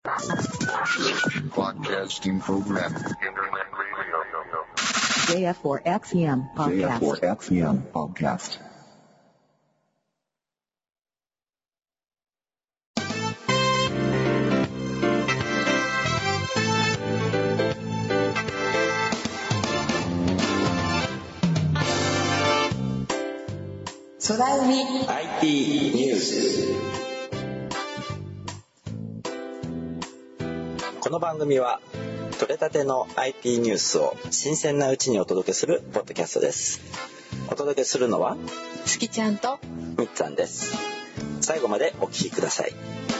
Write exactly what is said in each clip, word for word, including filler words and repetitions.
Broadcasting program. Internet radio. ジェイエフフォーエックスエムpodcast. ジェイエフフォーエックスエム podcast. 空海 アイティー ニュース。この番組は取れたての アイティー ニュースを新鮮なうちにお届けするポッドキャストです。お届けするのはすきちゃんとみっつぁんです。最後までお聞きください。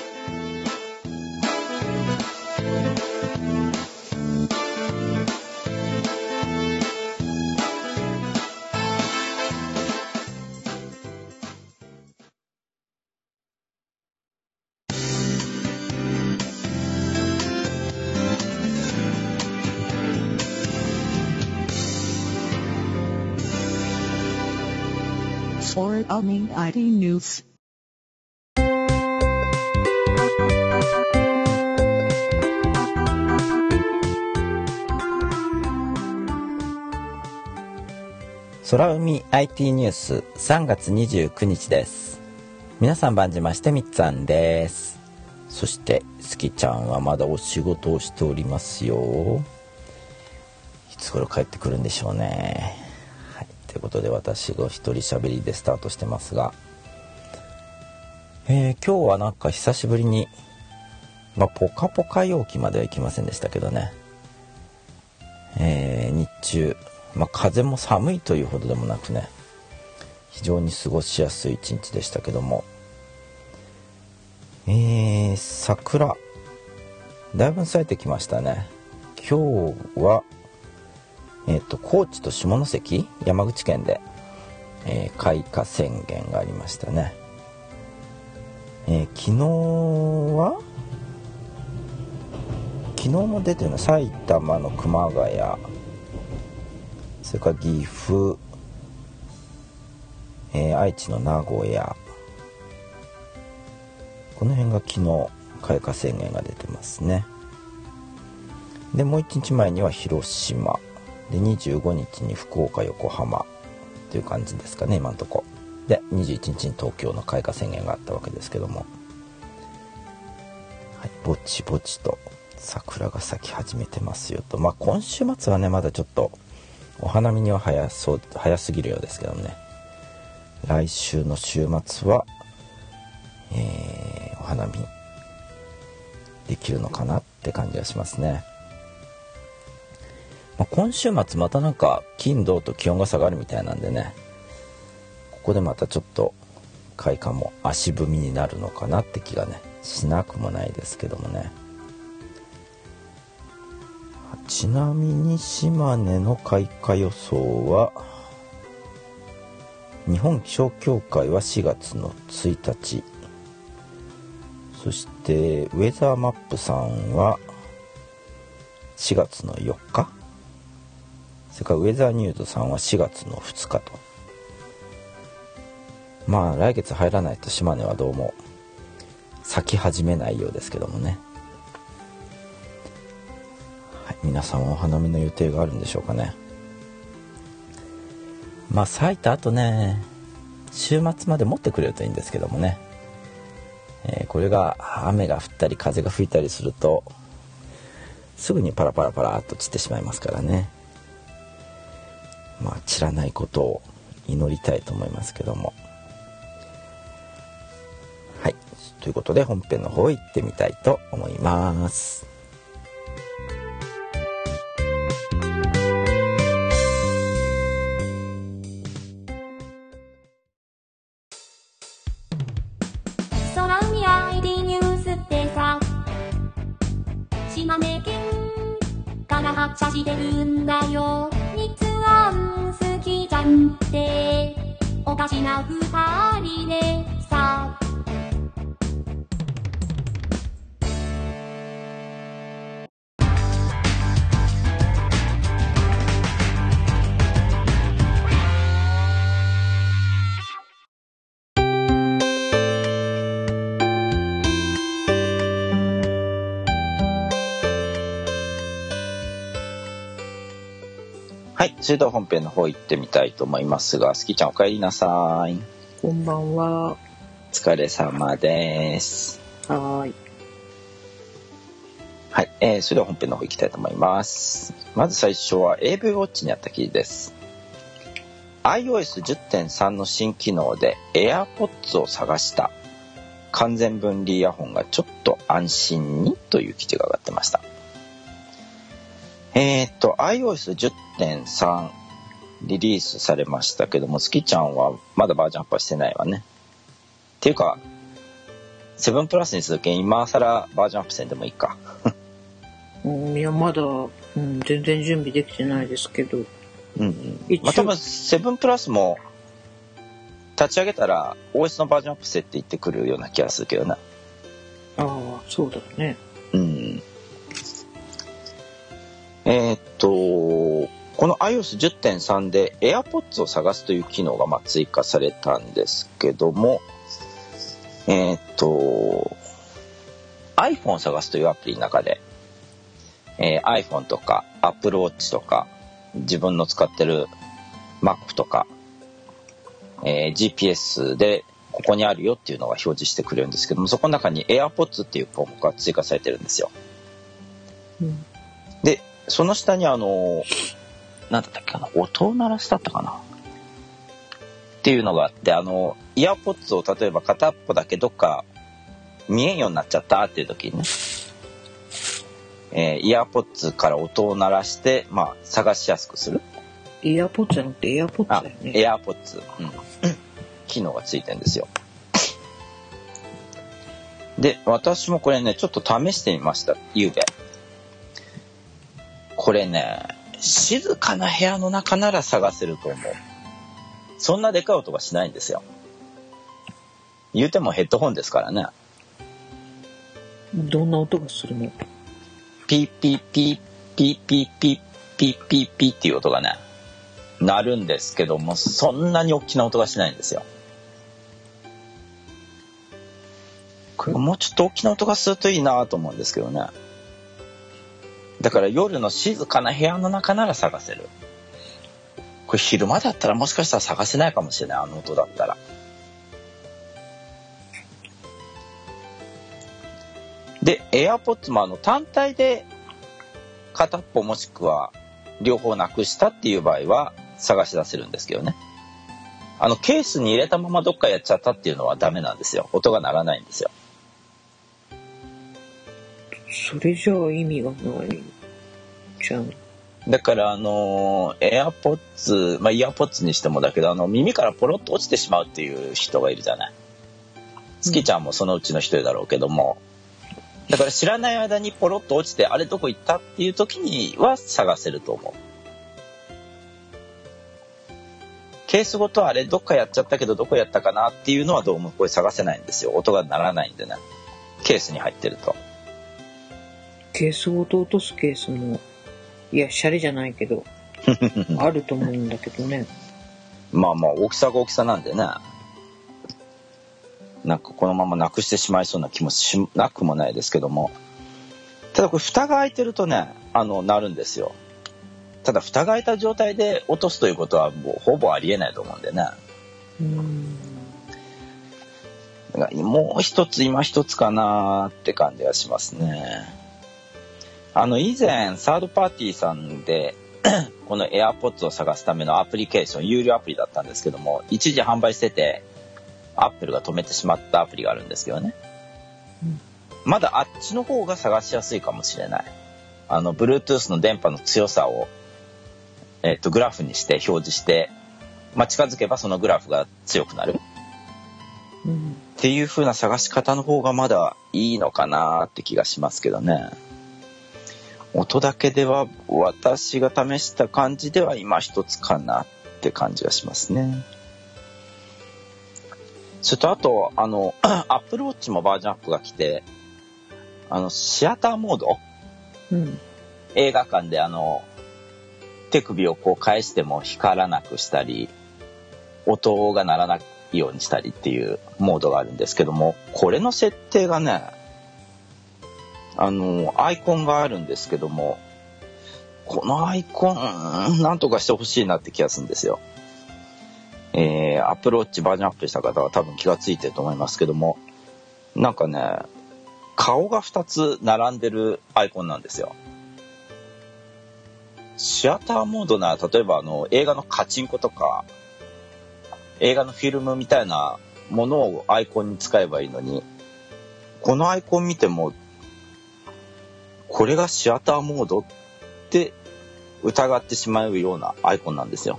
空海 アイティー ニュース。 空海 アイティー ニュースさんがつにじゅうくにちです。皆さん晩じましてみっつぁんです。そしてすきちゃんはまだお仕事をしておりますよ。いつ頃帰ってくるんでしょうね。はい、ということで私が一人喋りでスタートしてますが、えー、今日はなんか久しぶりに、まあ、ポカポカ陽気まではいきませんでしたけどね、えー、日中まあ、風も寒いというほどでもなくね、非常に過ごしやすい一日でしたけども、えー、桜だいぶ咲いてきましたね。今日は、えーと、高知と下関山口県で、えー、開花宣言がありましたね。えー、昨日は昨日も出てるの埼玉の熊谷、それから岐阜、えー、愛知の名古屋、この辺が昨日開花宣言が出てますね。でもういちにちまえには広島で、にじゅうごにちに福岡横浜という感じですかね今のとこで、にじゅういちにちに東京の開花宣言があったわけですけども、はい、ぼちぼちと桜が咲き始めてますよと。まあ今週末はねまだちょっとお花見には早そう早すぎるようですけどね、来週の週末は、えー、お花見できるのかなって感じがしますね。まあ、今週末またなんか金土と気温が下がるみたいなんでね、ここでまたちょっと開花も足踏みになるのかなって気がねしなくもないですけどもね。ちなみに島根の開花予想は、日本気象協会はしがつのついたち、そしてウェザーマップさんはしがつのよっか、それからウェザーニューズさんはしがつのふつかと。まあ来月入らないと島根はどうも咲き始めないようですけどもね。皆さんお花見の予定があるんでしょうかね。まあ咲いた後ね、週末まで持ってくれるといいんですけどもね、えー、これが雨が降ったり風が吹いたりするとすぐにパラパラパラっと散ってしまいますからね。まあ散らないことを祈りたいと思いますけども、はい、ということで本編の方行ってみたいと思います。 島根県から発車してるんだよ。みっつあんすきちゃんっておかしなふたりでさ。 はい、それでは本編の方行ってみたいと思いますが、すきちゃんお帰りなさい。 こんばんは。 お疲れ様です。 はーい。 はい、えー、それでは本編の方行きたいと思います。まず最初は エーブイ ウォッチにあった記事です。アイオーエスじゅってんさん の新機能で AirPods を探した。完全分離イヤホンがちょっと安心にという記事が上がってました。えーっと アイオーエスじゅってんさん リリースされましたけども、スキちゃんはまだバージョンアップはしてないわね。っていうかセブンプラスにするけん今更バージョンアップせんでもいいか。 うん、いやまだ、うん、全然準備できてないですけど、 うんうん、まあ、多分セブンプラスも立ち上げたら オーエス のバージョンアップせって言ってくるような気がするけどな。 ああ、そうだね。 うん。えー、っとこの アイオーエスじゅってんさん で AirPods を探すという機能がまあ追加されたんですけども、えー、っと iPhone を探すというアプリの中で、えー、iPhone とか Apple Watch とか自分の使ってる Mac とか、えー、ジーピーエス でここにあるよっていうのが表示してくれるんですけども、そこの中に AirPods っていう項目が追加されてるんですよ。 うん、 でその下にあの何だったっけかな、音を鳴らしだったかなっていうのがあって、あのイヤーポッツを例えば片っぽだけどっか見えんようになっちゃったっていう時にね、えー、イヤーポッツから音を鳴らして、まあ、探しやすくする。 イヤーポッツじゃなくてエアポッツだよね。 エアポッツ、うん、機能がついてるんですよ。で私もこれねちょっと試してみました、ゆうべ。これね静かな部屋の中なら探せると思う。そんなでかい音がしないんですよ。言うてもヘッドホンですからね。 どんな音がするの？ ピーピーピーピーピーピーピーピーピーっていう音がね鳴るんですけども、そんなに大きな音がしないんですよ。これもうちょっと大きな音がするといいなと思うんですけどね。だから夜の静かな部屋の中なら探せる。これ昼間だったらもしかしたら探せないかもしれない、あの音だったら。で AirPods もあの単体で片っぽもしくは両方なくしたっていう場合は探し出せるんですけどね。あのケースに入れたままどっかやっちゃったっていうのはダメなんですよ。音が鳴らないんですよ。 それじゃあ意味がないじゃん。 だからあの AirPods、まあ、イヤーポッツにしてもだけど、あの耳からポロッと落ちてしまうっていう人がいるじゃない。スキちゃんもそのうちの一人だろうけども、だから知らない間にポロッと落ちてあれどこ行ったっていう時には探せると思う。ケースごとあれどっかやっちゃったけどどこやったかなっていうのはどうもこれ探せないんですよ。音が鳴らないんでね、ケースに入ってると。 ケースごと落とすケースもいやシャレじゃないけどあると思うんだけどね。まあまあ大きさが大きさなんでね、なんかこのままなくしてしまいそうな気もしなくもないですけども、ただこれ蓋が開いてるとねあの鳴るんですよ。ただ蓋が開いた状態で落とすということはもうほぼありえないと思うんでね。 うーん、 だからもう一つ今一つかなって感じがしますね。あの以前サードパーティーさんでこの AirPods を探すためのアプリケーション、有料アプリだったんですけども、一時販売しててアップルが止めてしまったアプリがあるんですけどね、うん、まだあっちの方が探しやすいかもしれない。あの Bluetooth の電波の強さを、えー、とグラフにして表示して、まあ、近づけばそのグラフが強くなる、うん、っていう風な探し方の方がまだいいのかなって気がしますけどね。音だけでは私が試した感じでは今一つかなって感じがしますね。それとあとあのApple Watch もバージョンアップが来て、あのシアターモード、うん、映画館であの手首をこう返しても光らなくしたり音が鳴らないようにしたりっていうモードがあるんですけども、これの設定がね、あのアイコンがあるんですけども、 このアイコンなんとかしてほしいなって気がするんですよ。えー、アップルウォッチバージョンアップした方は多分気がついてると思いますけども、なんかね、顔がふたつ並んでるアイコンなんですよ。シアターモードなら例えばあの映画のカチンコとか映画のフィルムみたいなものをアイコンに使えばいいのに、このアイコン見てもこれがシアターモードって疑ってしまうようなアイコンなんですよ。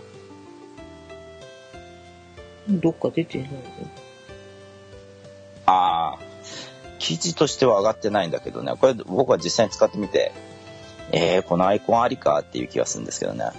どっか出てないの？ ああ、記事としては上がってないんだけどね、これ僕は実際に使ってみて、えー、このアイコンありかっていう気がするんですけどね。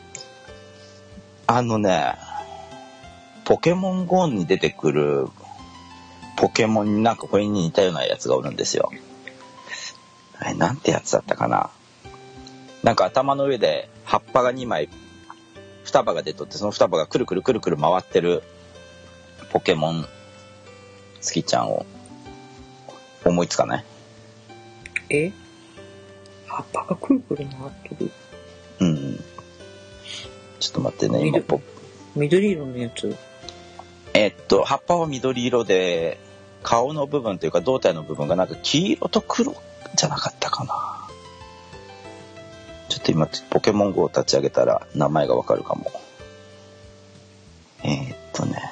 あのね、ポケモン ゴー に出てくるポケモンになんかこれに似たようなやつがおるんですよ。あれなんてやつだったかな。なんか頭の上で葉っぱがにまい双葉が出とって、その双葉がくるくるくるくる回ってるポケモンスキちゃんを思いつかない？ え？葉っぱがくるくる回ってる？ うん。ちょっと待ってね、今ポ緑色のやつ？ えっと葉っぱは緑色で、顔の部分というか胴体の部分がなんか黄色と黒じゃなかったかな。ちょっと今ポケモン ゴー を立ち上げたら名前がわかるかも。えー、っとね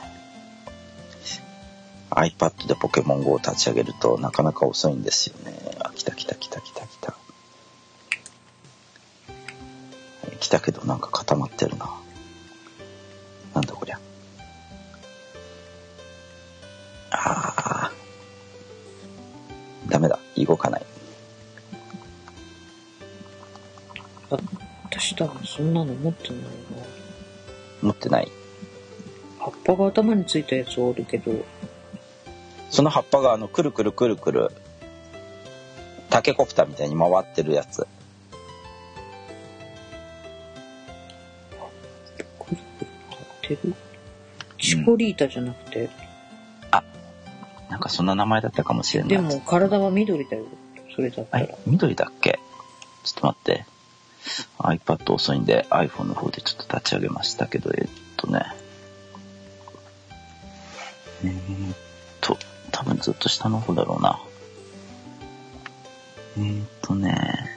iPad でポケモン ゴー を立ち上げるとなかなか遅いんですよね。あ、来た来た来た来た来た来たけどなんか固まってるな。なんだこりゃ。あーダメだ、動かない。 私多分そんなの持ってないな。 持ってない。 葉っぱが頭についたやつおるけど、 その葉っぱがあのくるくるくるくるタケコプターみたいに回ってるやつ。 くるくる回ってる？チポリータじゃなくて、うん、 あ、なんかそんな名前だったかもしれない。 でも体は緑だよ、それだったら。 え、緑だっけ？ちょっと待って、 iPad 遅いんで iPhone の方でちょっと立ち上げましたけど、えっとねえー、っと多分ずっと下の方だろうな。えー、っとね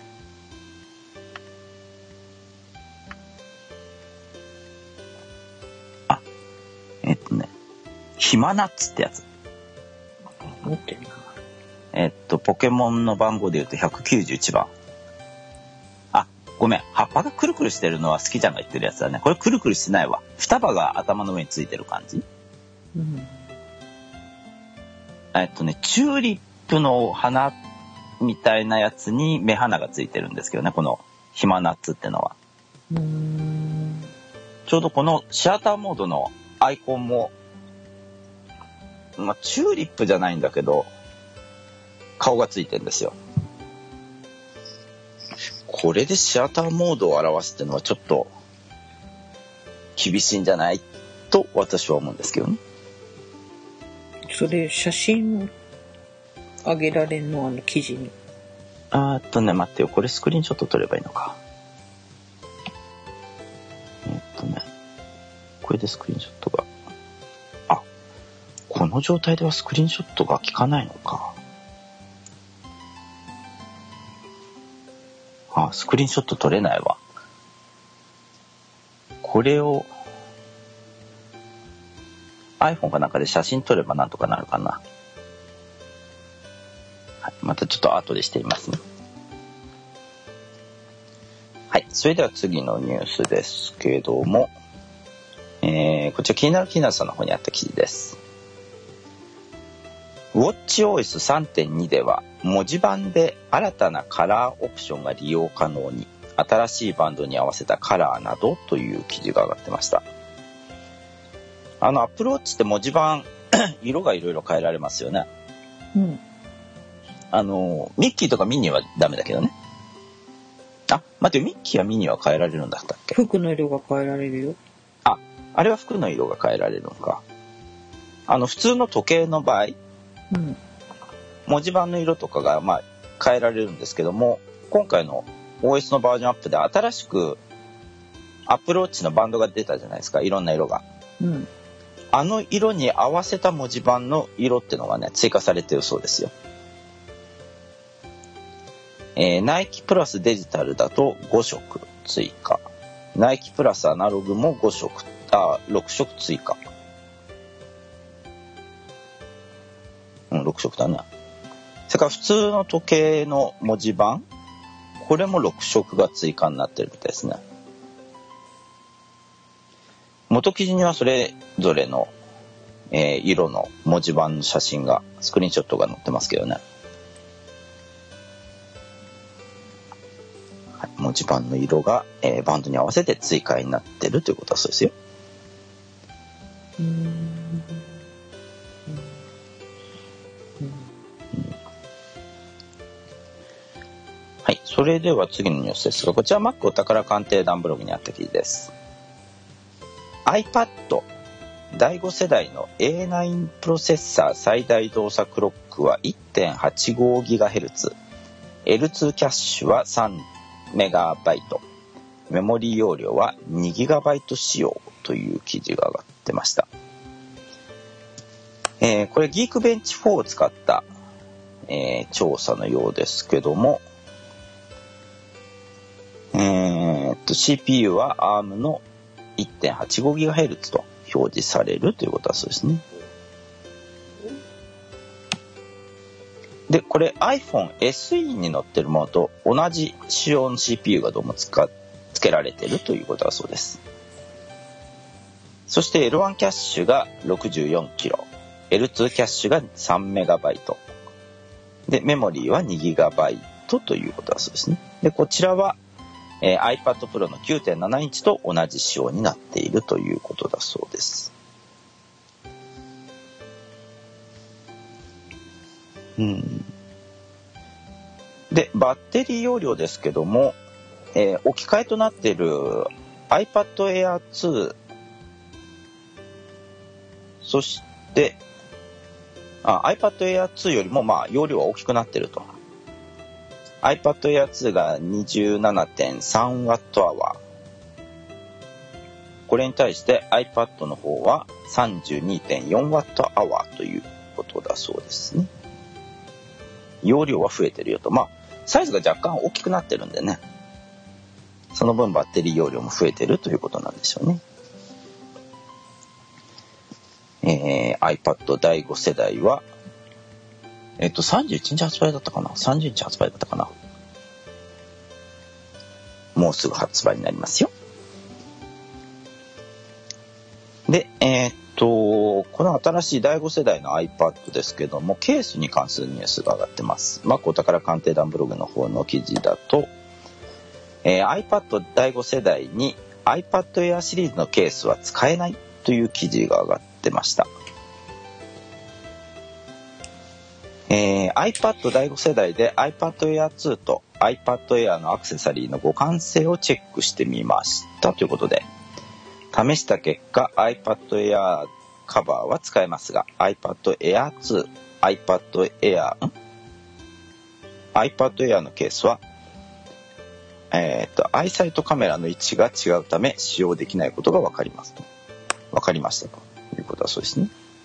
あえー、っとねヒマナッツってやつ持ってるな。 えっとポケモンの番号で言うとひゃくきゅうじゅういちばん。あ、ごめん、葉っぱがくるくるしてるのは好きちゃんが言ってるやつだね。これくるくるしてないわ。双葉が頭の上についてる感じ。 うん。 えっとねチューリップの花みたいなやつに目鼻がついてるんですけどね、このヒマナッツってのは。 うーん。 ちょうどこのシアターモードのアイコンも、まあ、チューリップじゃないんだけど顔がついてるんですよ。これでシアターモードを表すってのはちょっと厳しいんじゃないと私は思うんですけどね。 それ写真あげられんの、あの記事に。 あーっとね待ってよ、これスクリーンショット撮ればいいのか。えー、っとねこれでスクリーンショットが、あ、この状態ではスクリーンショットが効かないのか。あ、スクリーンショット撮れないわ。これを iPhone かなんかで写真撮ればなんとかなるかな。はい、またちょっと後でしてみますね。はい、それでは次のニュースですけども、えー、こちら気になる気になるさんの方にあった記事です。ウォッチオーエスさんてんに では文字盤で新たなカラーオプションが利用可能に、新しいバンドに合わせたカラーなどという記事が上がってました。あの Apple Watch って文字盤色がいろいろ変えられますよね。 うん。 あのミッキーとかミニーはダメだけどね。あ、待って、ミッキーはミニーは変えられるんだったっけ？ 服の色が変えられるよ。 あ、あれは服の色が変えられるのか。あの普通の時計の場合、 うん、 文字盤の色とかがまあ変えられるんですけども、今回のオーエス のバージョンアップで新しくアップルウォッチのバンドが出たじゃないですか、いろんな色が。 うん。 あの色に合わせた文字盤の色っていうのがね、追加されてるそうですよ。えー、ナイキプラスデジタルだとごしょく追加。ナイキプラスアナログもごしょく、あ、ろくしょく追加。うん、ろくしょくだね。それから普通の時計の文字盤、これもろくしょくが追加になってるみたいですね。元記事にはそれぞれの、えー、色の文字盤の写真が、スクリーンショットが載ってますけどね。はい、文字盤の色が、えー、バンドに合わせて追加になってるということはそうですよ。 うーん。 はい、それでは次のニュースですが、こちら Mac お宝鑑定団ブログにあった記事です。iPad だいご世代の エーナイン プロセッサー最大動作クロックは いってんはちごギガヘルツ、エルツー キャッシュはさんメガバイト、メモリー容量はにギガバイト仕様という記事が上がってました。えー、これ Geekbench フォーを使った、えー、調査のようですけども、えー、っと シーピーユー は アーム の いってんはちごギガヘルツ と表示されるということはそうですね。で、これ iPhone エスイー に載ってるものと同じ仕様の シーピーユー がどうもつか付けられているということだそうです。そして エルワン キャッシュが ろくじゅうよんキロ、エルツー キャッシュがさんメガバイトで、メモリーはにギガバイトということだそうですね。で、こちらはえー、iPad Pro の きゅうてんななインチと同じ仕様になっているということだそうです。うん。で、バッテリー容量ですけども、えー、置き換えとなっている iPad Air ツー、そしてあ iPad Air ツーよりもまあ容量は大きくなっていると。iPad Air ツーが にじゅうななてんさんワットアワー。これに対して iPad の方は さんじゅうにてんよんワットアワーということだそうですね。容量は増えてるよと。まあ、サイズが若干大きくなってるんでね。その分バッテリー容量も増えてるということなんでしょうね。えー、iPad だいご世代はえっと、さんじゅういちにち発売だったかな ?さんじゅうにち発売だったかなもうすぐ発売になりますよ。で、えー、っと、この新しいだいご世代の iPad ですけども、ケースに関するニュースが上がってます。Mac お宝鑑定団ブログの方の記事だと、えー、iPad だいご世代に iPad Air シリーズのケースは使えないという記事が上がってました。えー、iPad だいご世代で iPad Air ツーと iPad Air のアクセサリーの互換性をチェックしてみましたということで、試した結果 iPad Air カバーは使えますが iPad Air ツー、iPad Air、ん iPad Air のケースはえー、っとアイサイトカメラの位置が違うため使用できないことが分かりますと分かりましたということはそうですね。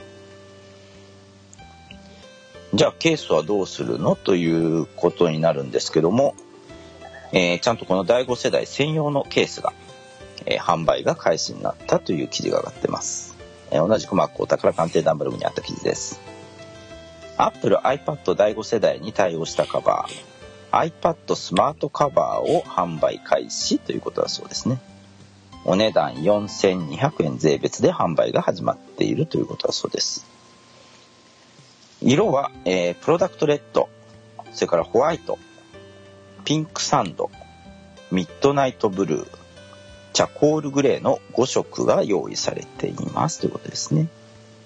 じゃあケースはどうするのということになるんですけども、えー、ちゃんとこのだいご世代専用のケースが、えー、販売が開始になったという記事が上がってます。えー、同じく Mac お宝鑑定団ブログにあった記事です。Apple iPad だいご世代に対応したカバー iPad スマートカバーを販売開始ということだそうですね。お値段よんせんにひゃくえん税別で販売が始まっているということだそうです。色は、えー、プロダクトレッド、それからホワイト、ピンクサンド、ミッドナイトブルー、チャコールグレーのごしょくが用意されていますということですね。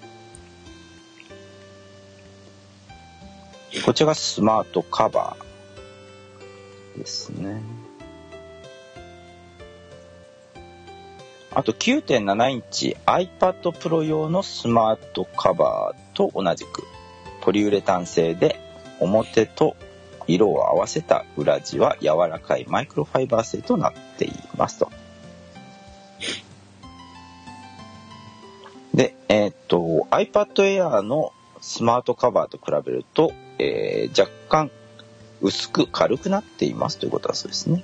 こちらがスマートカバーですね。あと きゅうてんななインチ iPad Pro 用のスマートカバーと同じくポリウレタン製で表と色を合わせた裏地は柔らかいマイクロファイバー製となっていますと。で、えー、っと iPad Air のスマートカバーと比べると、えー、若干薄く軽くなっていますということだそうですね。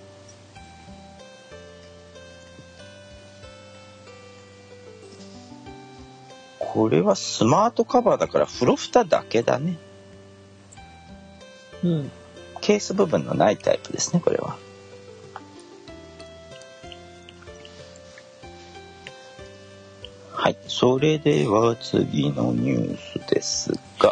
これはスマートカバーだから風呂蓋だけだね。 うん。 ケース部分のないタイプですね、これは。はい、それでは次のニュースですが、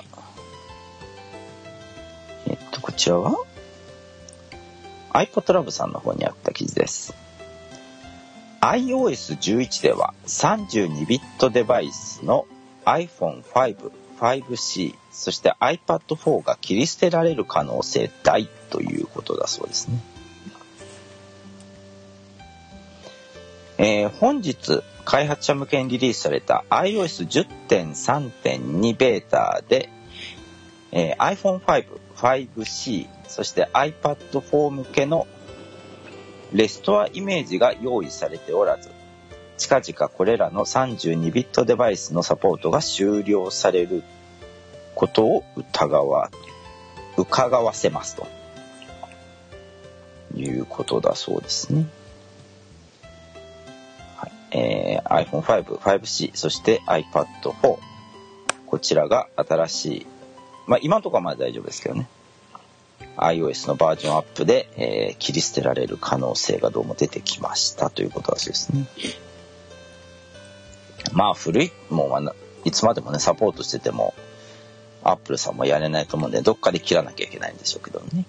えっとこちらは iPodLab さんの方にあった記事です。アイオーエスじゅういち ではさんじゅうにビットデバイスの アイフォンファイブ、ファイブシー、そして アイパッドフォー が切り捨てられる可能性大ということだそうですね。えー、本日開発者向けにリリースされた アイオーエスじゅってんさんてんに ベータで、えー、アイフォンファイブ、ファイブシー、そして アイパッドフォー 向けのレストアイメージが用意されておらず、近々これらのさんじゅうにビットデバイスのサポートが終了されることを疑わ、伺わせますということだそうですね。はい、えー、アイフォンファイブ、ファイブシー、そして アイパッドフォー、こちらが新しい、まあ今のところはまだ大丈夫ですけどね、iOS のバージョンアップで、えー、切り捨てられる可能性がどうも出てきましたということらしいですね。まあ古いもういつまでもねサポートしててもアップルさんもやれないと思うんで、どっかで切らなきゃいけないんでしょうけどね。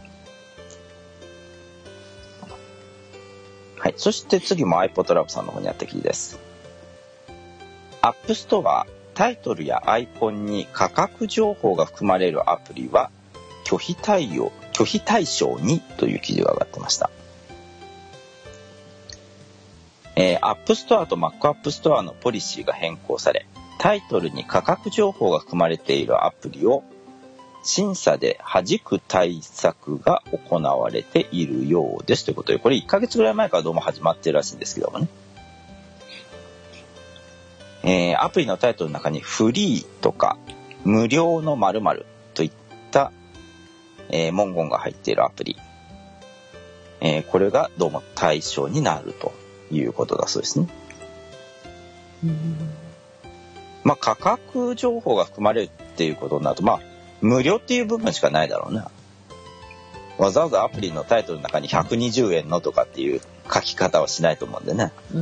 はい、そして次も iPodLab さんの方にあった記事です。App Store、タイトルやアイコンに価格情報が含まれるアプリは拒否対応、拒否対象にという記事が上がってました。えー、App Store と Mac App Store のポリシーが変更され、タイトルに価格情報が含まれているアプリを審査で弾く対策が行われているようですということで、これいっかげつぐらい前からどうも始まってるらしいんですけどもね。えー、アプリのタイトルの中にフリーとか無料の〇〇といった、えー、文言が入っているアプリ、えー、これがどうも対象になるということだそうですね。うん、まあ価格情報が含まれるっていうことになると、まあ無料っていう部分しかないだろうな。わざわざアプリのタイトルの中にひゃくにじゅうえんのとかっていう書き方はしないと思うんでね。 うん、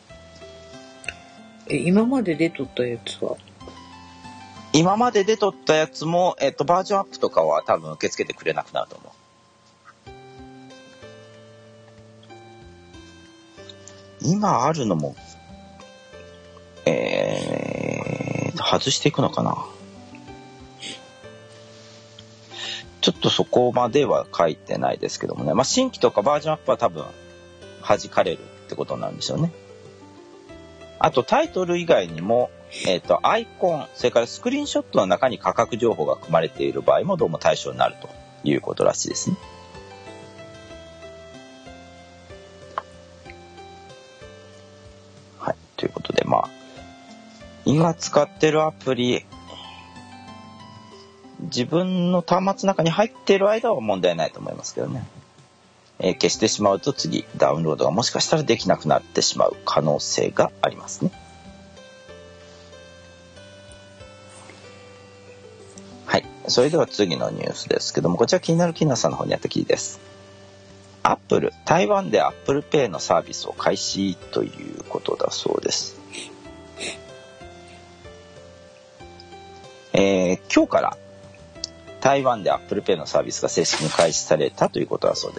え今まで出とったやつは今まで出とったやつも、えっと、バージョンアップとかは多分受け付けてくれなくなると思う。今あるのも、えー、外していくのかな。ちょっとそこまでは書いてないですけどもね。まあ、新規とかバージョンアップは多分弾かれるってことになるんでしょうね。あとタイトル以外にも、えっと、アイコン、それからスクリーンショットの中に価格情報が含まれている場合もどうも対象になるということらしいですね。はい。ということで、まあ、今使ってるアプリ、自分の端末の中に入っている間は問題ないと思いますけどね。えー、消してしまうと次ダウンロードがもしかしたらできなくなってしまう可能性がありますね。はい。それでは次のニュースですけども、こちら気になるキーナさんの方にあった記事です。アップル、台湾で Apple Pay のサービスを開始ということだそうです。えー、今日から台湾で Apple Pay のサービスが正式に開始されたということだそうです。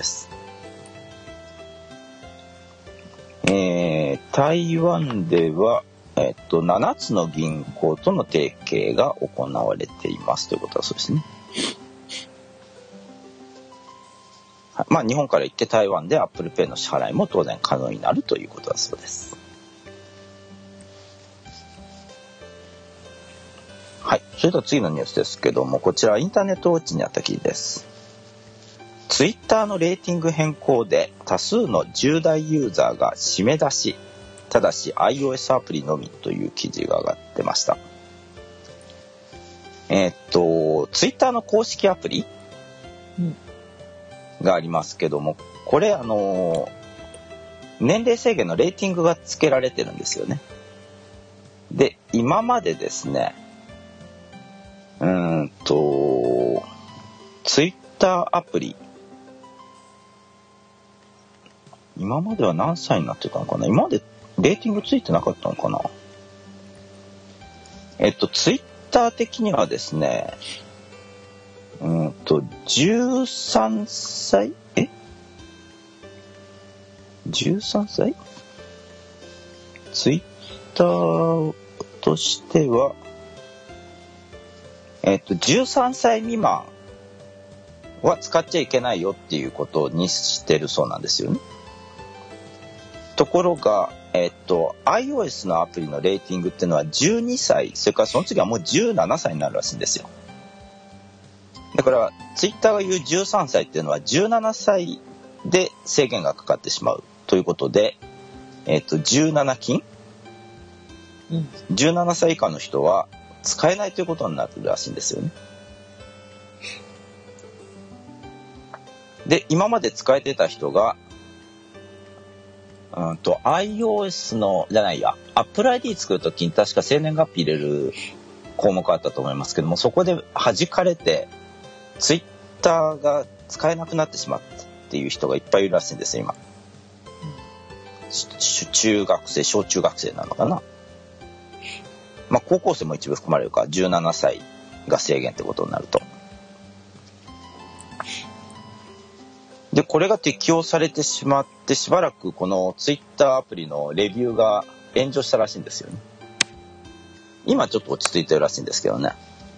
えー、台湾では、えっと、ななつの銀行との提携が行われていますということだそうですね。はい、まあ日本から行って台湾で Apple Pay の支払いも当然可能になるということだそうです。はい。それでは次のニュースですけども、こちらインターネットウォッチにあった記事です。 ツイッターのレーティング変更で多数のじゅう代ユーザーが締め出し、ただし iOS アプリのみという記事が上がってました。えー、っとツイッターの公式アプリがありますけども、これあの年齢制限のレーティングがつけられてるんですよね。で、今までですね、うーんとツイッターアプリ、今までは何歳になってたのかな。今までレーティングついてなかったのかな。えっとツイッター的にはですね、うーんとじゅうさんさいえじゅうさんさいツイッターとしてはえっとじゅうさんさい未満は使っちゃいけないよっていうことにしてるそうなんですよね。ところが、えっと、iOS のアプリのレーティングっていうのはじゅうにさい、それからその次はもうじゅうななさいになるらしいんですよ。だからツイッターが言うじゅうさんさいっていうのはじゅうななさいで制限がかかってしまうということで、えっと、じゅうなな禁、うん、じゅうななさい以下の人は使えないということになるらしいんですよね。で、今まで使えてた人がうんと iOS のじゃないや Apple アイディー 作るときに確か生年月日入れる項目あったと思いますけども、そこで弾かれて Twitter が使えなくなってしまったっていう人がいっぱいいるらしいんですよ今、うん、中学生小中学生なのかな、まあ高校生も一部含まれるからじゅうななさいが制限ってことになると。で、これが適用されてしまってしばらくこのツイッターアプリのレビューが炎上したらしいんですよね。今ちょっと落ち着いてるらしいんですけどね。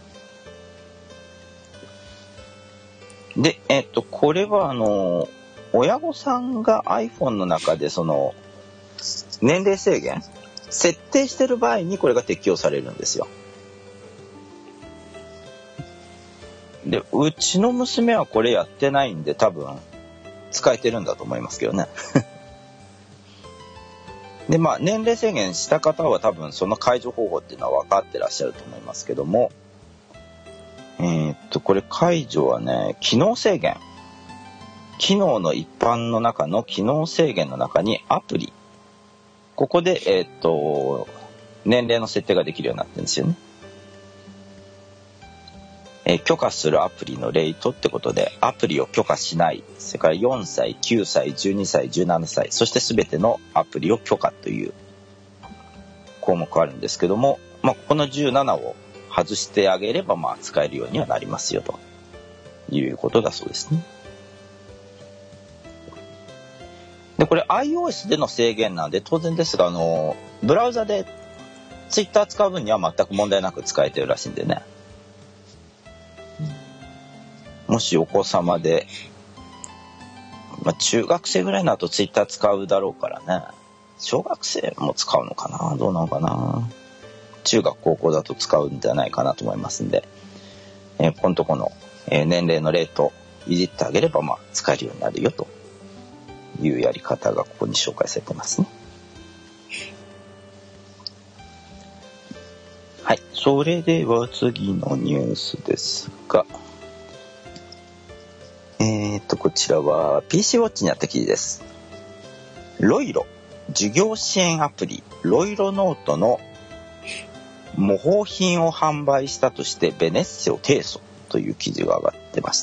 で、えっとこれはあの親御さんが iPhone の中でその年齢制限設定してる場合にこれが適用されるんですよ。で、うちの娘はこれやってないんで多分使えてるんだと思いますけどね。で、まあ年齢制限した方は多分その解除方法っていうのは分かってらっしゃると思いますけども、えー、っとこれ解除はね、機能制限、機能の一般の中の機能制限の中にアプリ、ここでえー、っと年齢の設定ができるようになってるんですよね。えー、許可するアプリのレートってことで、アプリを許可しない、それからよんさい、きゅうさい、じゅうにさい、じゅうななさい、そして全てのアプリを許可という項目あるんですけども、まあ、このじゅうななを外してあげればまあ使えるようにはなりますよということだそうですね。で、これ iOS での制限なんで当然ですが、あのブラウザで Twitter 使う分には全く問題なく使えてるらしいんでね。もしお子様で、まあ、中学生ぐらいになるとツイッター使うだろうからね。小学生も使うのかな、どうなのかな。中学高校だと使うんじゃないかなと思いますんで、えー、このとこの、えー、年齢のレートいじってあげればまあ使えるようになるよというやり方がここに紹介されてますね。はい、それでは次のニュースですが、えー、とこちらは ピーシー ウォッチにあった記事です。ロイロ授業支援アプリロイロノートの模倣品を販売したとしてベネッセを提訴という記事が上がってました。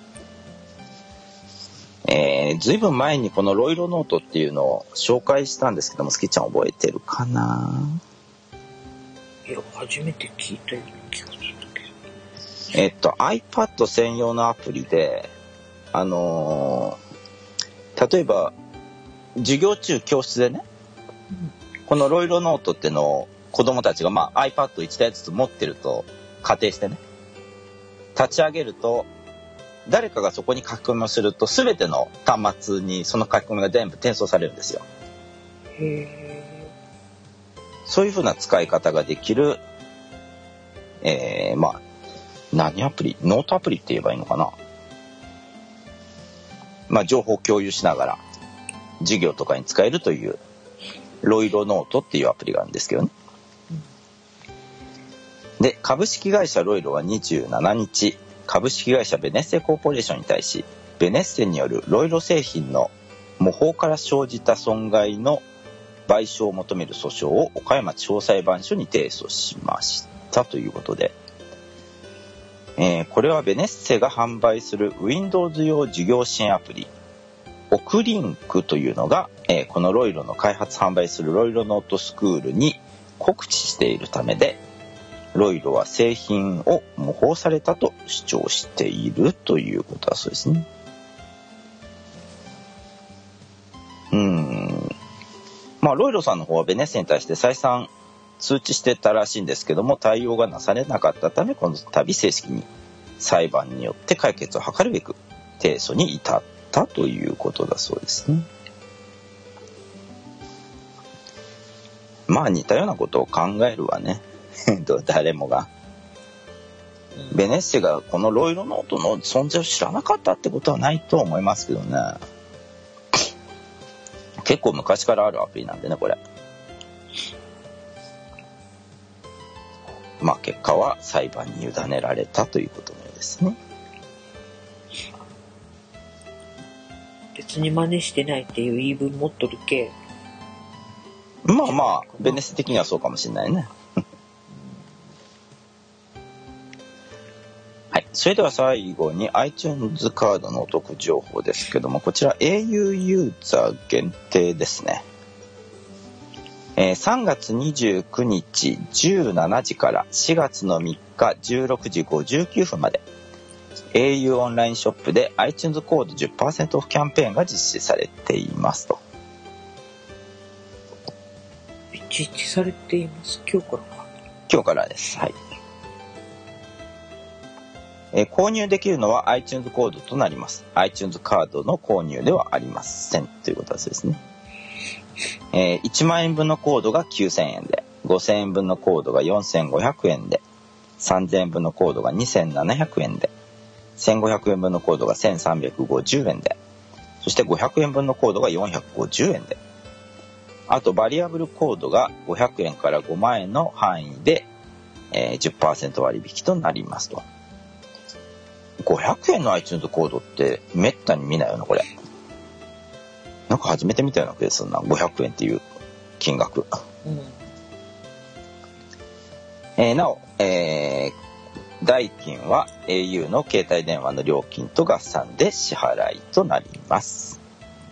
えー、ずいぶん前にこのロイロノートっていうのを紹介したんですけども、スキちゃん覚えてるかな。 いや、初めて聞いたような気がするけど。えっと iPad 専用のアプリで、あのー、例えば授業中教室でね、うん、このロイロノートっていうのを子どもたちが、まあ、アイパッドいちだいずつ持ってると仮定してね、立ち上げると誰かがそこに書き込みをすると全ての端末にその書き込みが全部転送されるんですよ。 へー。 そういう風な使い方ができる、えー、まあ何アプリ、ノートアプリって言えばいいのかな。 まあ、情報を共有しながら授業とかに使えるというロイロノートっていうアプリがあるんですけどね。で、株式会社ロイロはにじゅうしちにち、株式会社ベネッセコーポレーションに対し、ベネッセによるロイロ製品の模倣から生じた損害の賠償を求める訴訟を岡山地方裁判所に提訴しましたということで、えー、これはベネッセが販売する Windows 用事業支援アプリオクリンクというのが、えー、このロイロの開発販売するロイロノートスクールに告知しているためで、ロイロは製品を模倣されたと主張しているということだそうですね。うーんまあロイロさんの方はベネッセに対して再三通知してたらしいんですけども、対応がなされなかったため、この度正式に裁判によって解決を図るべく提訴に至ったということだそうですね。まあ似たようなことを考えるわね誰もが。ベネッセがこのロイロノートの存在を知らなかったってことはないと思いますけどね。結構昔からあるアプリなんでね、これ。まあ結果は裁判に委ねられたということのようですね。 別に真似してないっていう言い分持っとるけ。 まあまあベネッセ的にはそうかもしれないねはい、それでは最後に iTunes カードのお得情報ですけども、こちら エーユー ユーザー限定ですね。えー、さんがつにじゅうくにちじゅうしちじからしがつのみっかじゅうろくじごじゅうきゅうふんまで エーユー オンラインショップで iTunes コード じゅっパーセント オフキャンペーンが実施されていますと。 実施されています。今日からか。 今日からです。はい。えー、購入できるのは iTunes コードとなります。iTunes カードの購入ではありませんということですね。えー、いちまんえんぶんのコードがきゅうせんえんで、ごせんえんぶんのコードがよんせんごひゃくえんで、さんぜんえんぶんのコードがにせんななひゃくえんで、せんごひゃくえんぶんのコードがせんさんびゃくごじゅうえんで、そしてごひゃくえんぶんのコードがよんひゃくごじゅうえんで、あとバリアブルコードがごひゃくえんからごまんえんの範囲で、えー、じゅっパーセント 割引となりますと。ごひゃくえんの iTunes コードってめったに見ないよなこれ。なんか初めて見たような気がするな、ごひゃくえんっていう金額、うんえー、なお、えー、代金は エーユー の携帯電話の料金と合算で支払いとなります。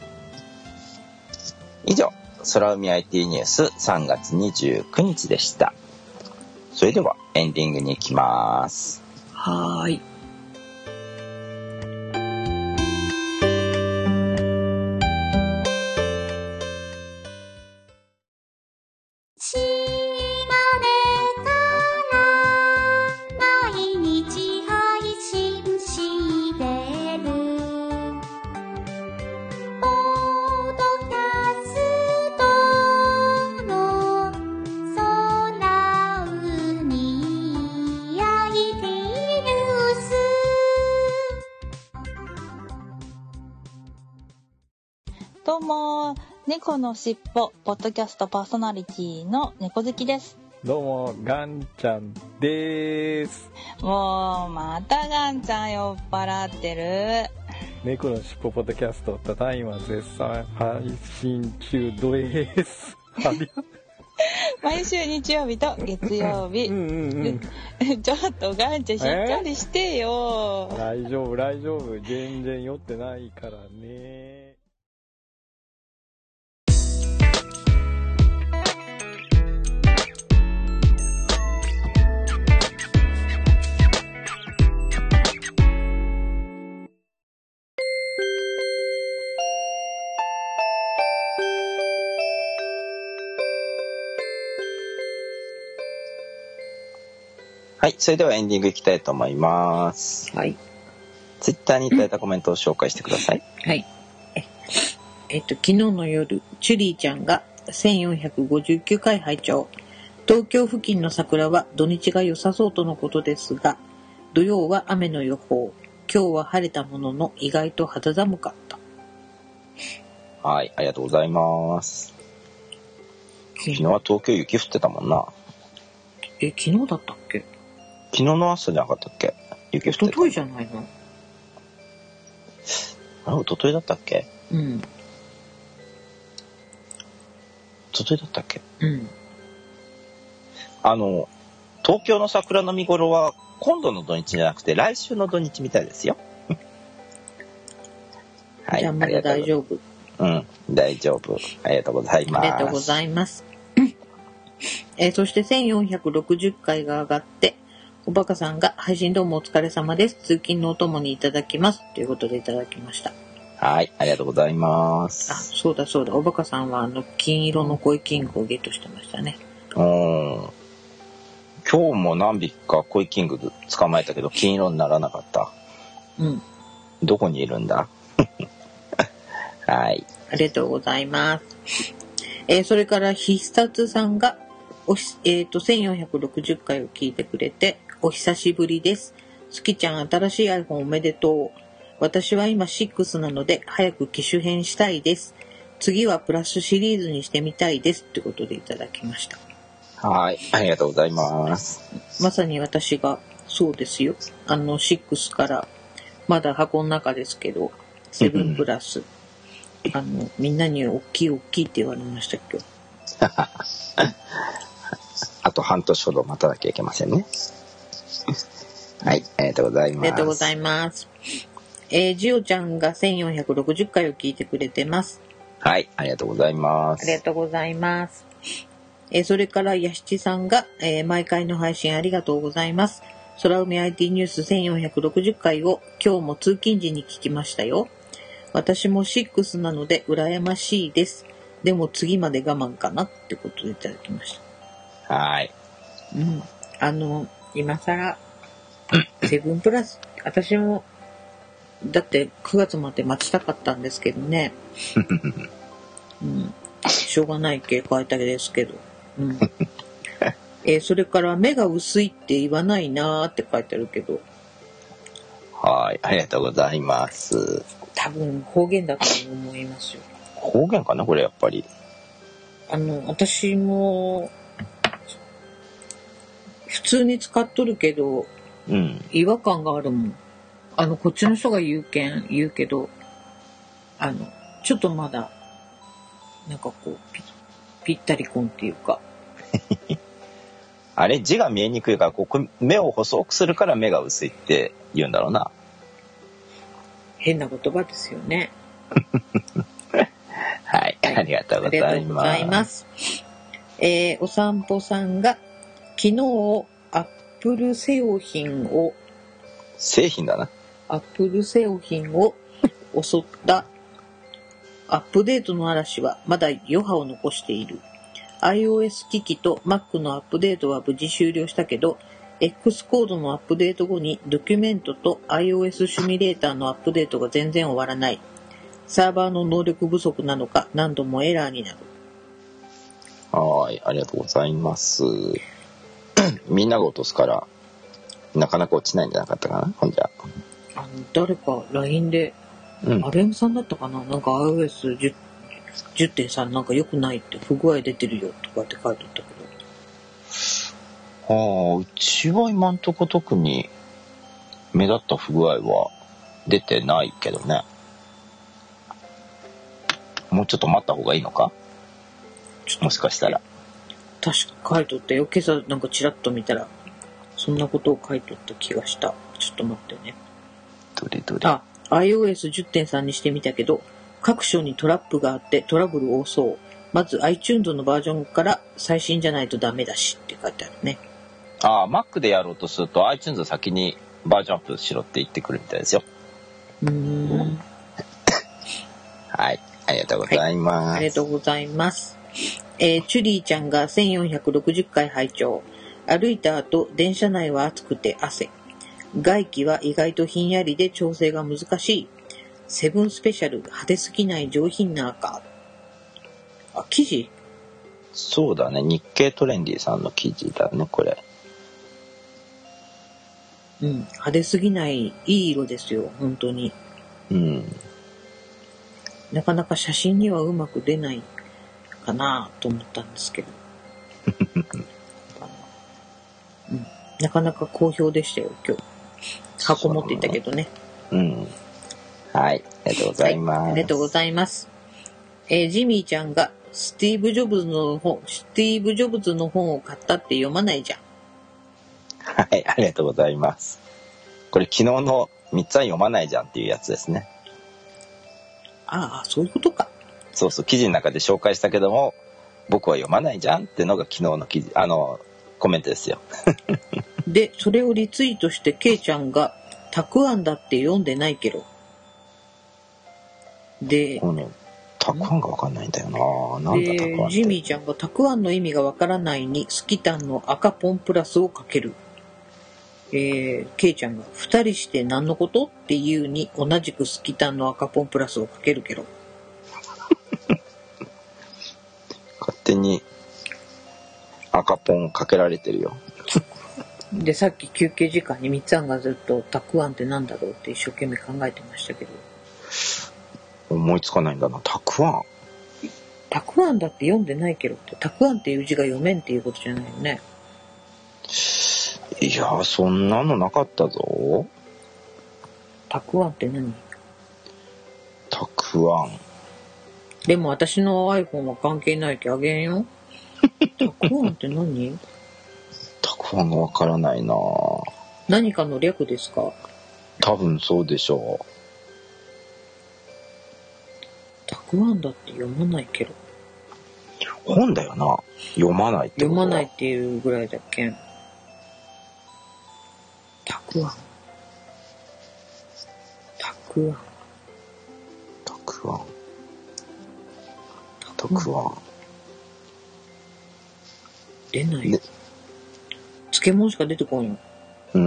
以上、空海 アイティー ニュースさんがつにじゅうくにちでした。それではエンディングに行きます。 はーい。 どうも、猫のしっぽポッドキャストパーソナリティの猫好きです。 どうも、ガンちゃんです。 もうまたガンちゃん酔っ払ってる。 猫のしっぽポッドキャストただいま絶賛配信中です。 毎週日曜日と月曜日。うんうんうん、ちょっとガンちゃんしっかりしてよ。 大丈夫大丈夫、全然酔ってないからね。 はい、それではエンディングいきたいと思います。 はい。 ツイッターにいただいたコメントを紹介してください。 はい。え、えっと、昨日の夜、チュリーちゃんがせんよんひゃくごじゅうきゅうかい拝聴。東京付近の桜は土日が良さそうとのことですが、土曜は雨の予報。今日は晴れたものの意外と肌寒かった。 はい、ありがとうございます。昨日は東京雪降ってたもんな。 え、昨日だったっけ？ 昨日の朝じゃなかったっけ？雪降ってた。 一昨日じゃないの？ あれ、一昨日だったっけ？ うん。 一昨日だったっけ？ うん。 あの、東京の桜の見頃は今度の土日じゃなくて来週の土日みたいですよ。 はい。じゃあまだ大丈夫。 うん、大丈夫。ありがとうございます。 ありがとうございます。えー、そしてせんよんひゃくろくじゅっかいが上がって、おバカさんが配信どうもお疲れ様です。通勤のお供にいただきます。ということでいただきました。 はい、ありがとうございます。 あ、そうだそうだ。おバカさんはあの金色の恋キングをゲットしてましたね。 うん。今日も何匹か恋キング捕まえたけど金色にならなかった。 うん。 どこにいるんだ？はい。 ありがとうございます。えー、それから必殺さんがおひ、えーと、せんよんひゃくろくじゅっかいを聞いてくれて、お久しぶりです。すきちゃん、新しい iPhone おめでとう。私は今ろくなので、早く機種変したいです。次はプラスシリーズにしてみたいです。ということでいただきました。はい、 ありがとうございます。 まさに私が、そうですよ。あの、ろくから、まだ箱の中ですけど、セブンプラス。あの、みんなに大きい大きいって言われました今日。 あと半年ほど待たなきゃいけませんね。はい、ありがとうございます。 ありがとうございます。えー、ジオちゃんがせんよんひゃくろくじゅっかいを聞いてくれてます。 はい、ありがとうございます。 ありがとうございます。えー、それからやしちさんが、えー、毎回の配信ありがとうございます。空海 アイティー ニュースせんよんひゃくろくじゅっかいを今日も通勤時に聞きましたよ。私もろくなので羨ましいです。でも次まで我慢かなってことでいただきました。 はい。 うん。あの、今更、セブンプラス、私も、だってくがつまで待ちたかったんですけどね。うん。しょうがないけ変えたですけど。うん。えー、それから目が薄いって言わないなーって書いてあるけど。 はい、ありがとうございます。 多分方言だと思いますよ。 方言かなこれやっぱり。 あの私も普通に使っとるけど、 うん、 違和感があるもん。あのこっちの人が言うけん言うけど、あのちょっとまだなんかこう ぴ, ぴったりこんっていうか。 あれ字が見えにくいからここ目を細くするから目が薄いって言うんだろうな。 変な言葉ですよね。 はい、ありがとうございます。ありがとうございます。 えー、お散歩さんが昨日アップル製品を製品だな。 アップル製品を襲ったアップデートの嵐はまだ余波を残している。iOS 機器と Mac のアップデートは無事終了したけど、X コードのアップデート後にドキュメントと iOS シミュレーターのアップデートが全然終わらない。サーバーの能力不足なのか何度もエラーになる。 はい、ありがとうございます。みんなが落とすからなかなか落ちないんじゃなかったかな。ほんじゃあの誰か ライン で、うん、アレムさんだったかな、なんか アイオーエスじゅうてんさん なんか良くないって不具合出てるよとかって書いてあったけど。 はあ、うちは今んとこ特に目立った不具合は出てないけどね。もうちょっと待った方がいいのか？もしかしたら。 確か書いとったよ。今朝なんかチラッと見たらそんなことを書いとった気がした。ちょっと待ってね。 どれどれ。 あ、アイオーエスじゅってんさん にしてみたけど、各所にトラップがあってトラブル多そう。まず iTunes のバージョンから最新じゃないとダメだしって書いてあるね。 ああ、Mac でやろうとすると iTunes 先にバージョンアップしろって言ってくるみたいですよ。 うーん。 はい、ありがとうございます。はい、 ありがとうございます。えー、チュリーちゃんがせんよんひゃくろくじゅっかい拝聴。歩いた後、電車内は暑くて汗。外気は意外とひんやりで調整が難しい。セブンスペシャル派手すぎない上品な赤。あ、記事？ そうだね、日経トレンディさんの記事だねこれ。 うん、派手すぎないいい色ですよ本当に。 うん。 なかなか写真にはうまく出ないかなと思ったんですけど、うん、なかなか好評でしたよ今日。箱持っていったけどね。 うん。はい、ありがとうございます。 はい、ありがとうございます。えー、ジミーちゃんがスティーブ・ジョブズの本、スティーブ・ジョブズの本を買ったって読まないじゃん。 はい、ありがとうございます。これ昨日のみっつは読まないじゃんっていうやつですね。 ああ、そういうことか。 そうそう、記事の中で紹介したけども、僕は読まないじゃんってのが昨日の記事、あのコメントですよ。 で、それをリツイートしてケイちゃんがたくあんだって読んでないけど。で、 このたくあんがわかんないんだよな。なんだたくあんって。 ジミーちゃんがたくあんの意味がわからないにスキタンの赤ポンプラスをかける。えー、ケイちゃんが二人して何のことっていうに同じくスキタンの赤ポンプラスをかけるけど。 勝手に赤ポンかけられてるよ。 で、さっき休憩時間にみっつあんがずっとたくあんってなんだろうって一生懸命考えてましたけど。 思いつかないんだな。たくあん。 たくあんだって読んでないけどって、たくあんっていう字が読めんっていうことじゃないよね。 いや、そんなのなかったぞ。 たくあんって何？ たくあん。 でも私の iPhone は関係ないけあげんよ。たくあんって何？ たくあんがわからないな。 何かの略ですか？ 多分そうでしょう。 たくあんだって読まないけど。 本だよな。読まないってことは。 読まないっていうぐらいだっけん。たくあん。たくあん。 たくあん。たくあん。 出ないよ。漬物しか出てこんよ。 うん。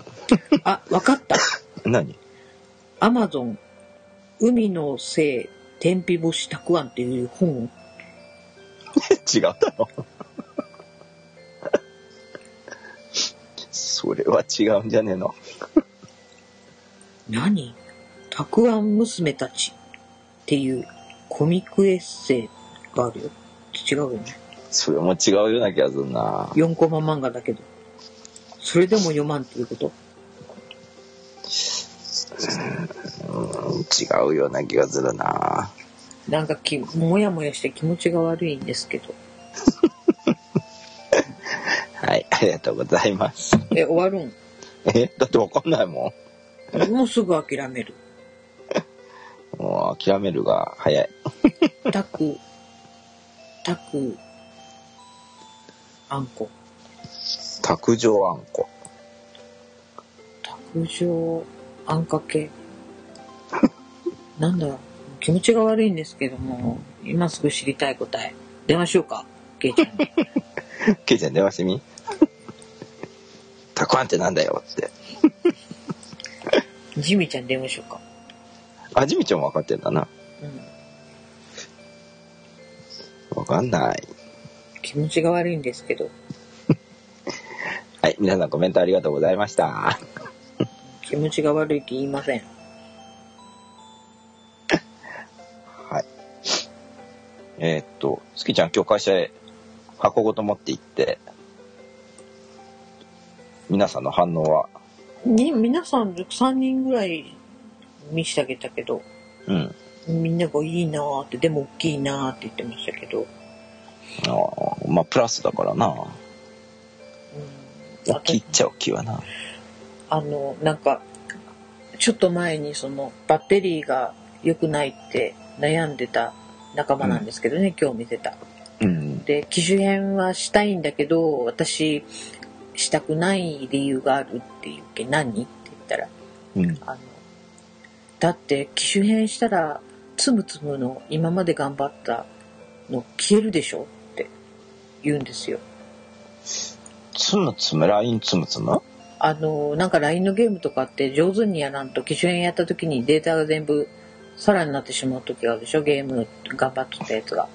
あ、わかった。 何？ アマゾン、海の精、天日干したくあんっていう本を。 違うだろ。それは違うんじゃねえの。 何？たくあん娘たちっていうコミックエッセイがあるよ。違うよね。 それも違うような気がするな。 よんコマ漫画だけど。それでも読まんっていうこと？ うん、違うような気がするな。 なんかきもやもやして気持ちが悪いんですけど。 はい、ありがとうございます。 え、終わるん？ え、だってわかんないもん。もうすぐ諦める。 もう諦めるが早い。 たく、たく、あんこ。 卓上あんこ。 卓上あんかけ。なんだろう。気持ちが悪いんですけども、今すぐ知りたい答え。電話しようか、ケイちゃんに。 ケイちゃん電話してみ。たくあんってなんだよって。 ジミちゃん電話しようか。 あ、ジミちゃんも分かってんだな。うん。分かんない。 気持ちが悪いんですけど。 はい、皆さんコメントありがとうございました。 気持ちが悪いって言いません。 はい。えー、っと、すきちゃん今日会社へ箱ごと持って行って、皆さんの反応は？ に、皆さんさんにんぐらい見してあげたけど、 うん。 みんながいいなーって、でも大きいなーって言ってましたけど。 ああ、まあプラスだからな。うん、大きいっちゃ大きいわな。 あの、なんか、ちょっと前にそのバッテリーが良くないって悩んでた仲間なんですけどね、うん、今日見せた。うん、で、機種変はしたいんだけど、私、したくない理由があるって言うけ、何って言ったら、うん、あの、だって機種変したら、つむつむの今まで頑張ったの消えるでしょって言うんですよ。 つむつむ、ラインつむつむ？ あの、なんか ライン のゲームとかって上手にやらんと機種変やった時にデータが全部皿になってしまう時があるでしょ、ゲーム頑張っとったやつが。